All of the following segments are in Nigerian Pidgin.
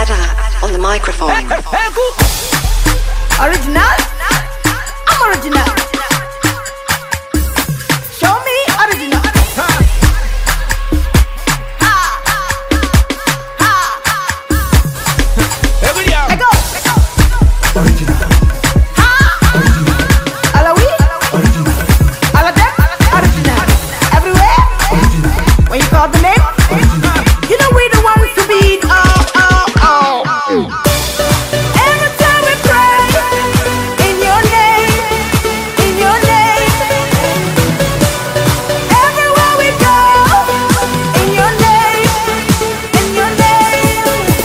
Ada on the microphone. Original? I'm original. Show me original. Let go. Original. All of we? All of them? Original. Everywhere? When you call the name? You know we the ones to beat. Every time we pray in your name, in your name. Everywhere we go, in your name, in your name.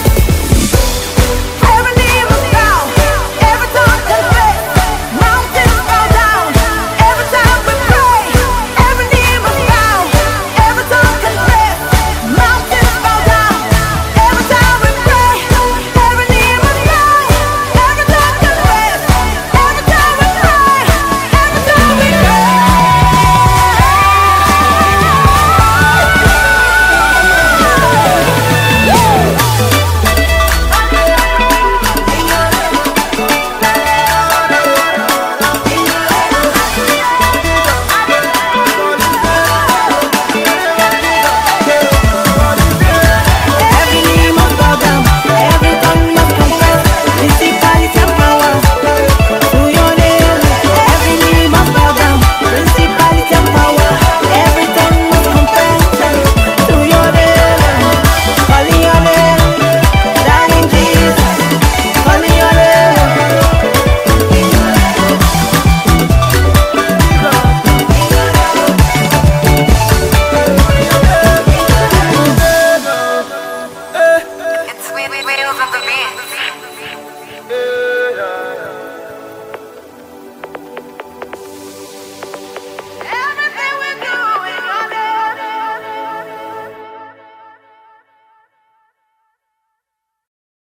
Every knee must bow, every tongue confess, mountains bow down. Every time we pray, every knee must bow, every tongue confess, mountains bow down. Every time we pray, every knee must bow, every tongue confess. Every time we pray, every time we Every knee must bow down, every tongue must confess. Principality and power to your name. Every knee must bow down, principality and power. Every tongue must confess to your name. Calling your name, darling Jesus. Calling your name. It's wheels of the beat.